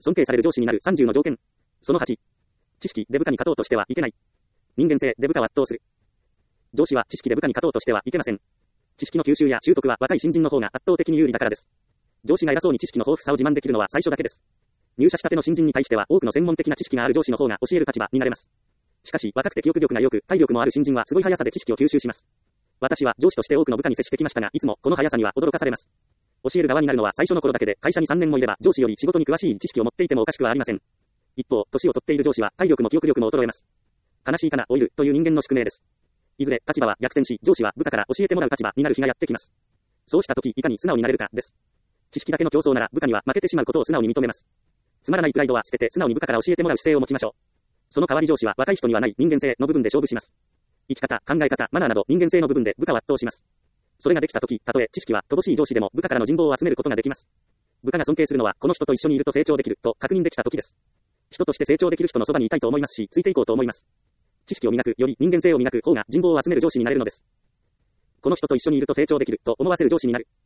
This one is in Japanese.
尊敬される上司になる30の条件。その8。知識で部下に勝とうとしてはいけない。人間性で部下を圧倒する。上司は知識で部下に勝とうとしてはいけません。知識の吸収や習得は若い新人の方が圧倒的に有利だからです。上司が偉そうに知識の豊富さを自慢できるのは最初だけです。入社したての新人に対しては多くの専門的な知識がある上司の方が教える立場になれます。しかし若くて記憶力が良く体力もある新人はすごい速さで知識を吸収します。私は上司として多くの部下に接してきましたが、いつもこの速さには驚かされます。教える側になるのは最初の頃だけで、会社に3年もいれば上司より仕事に詳しい知識を持っていてもおかしくはありません。一方、年を取っている上司は体力も記憶力も衰えます。悲しいかな老いるという人間の宿命です。いずれ立場は逆転し、上司は部下から教えてもらう立場になる日がやってきます。そうした時いかに素直になれるかです。知識だけの競争なら部下には負けてしまうことを素直に認めます。つまらないプライドは捨てて素直に部下から教えてもらう姿勢を持ちましょう。その代わり上司は若い人にはない人間性の部分で勝負します。生き方、考え方、マナーなど人間性の部分で部下を圧倒します。それができた時、たとえ知識は乏しい上司でも部下からの人望を集めることができます。部下が尊敬するのはこの人と一緒にいると成長できると確認できた時です。人として成長できる人のそばにいたいと思いますし、ついていこうと思います。知識を磨くより人間性を磨く方が人望を集める上司になれるのです。この人と一緒にいると成長できると思わせる上司になる。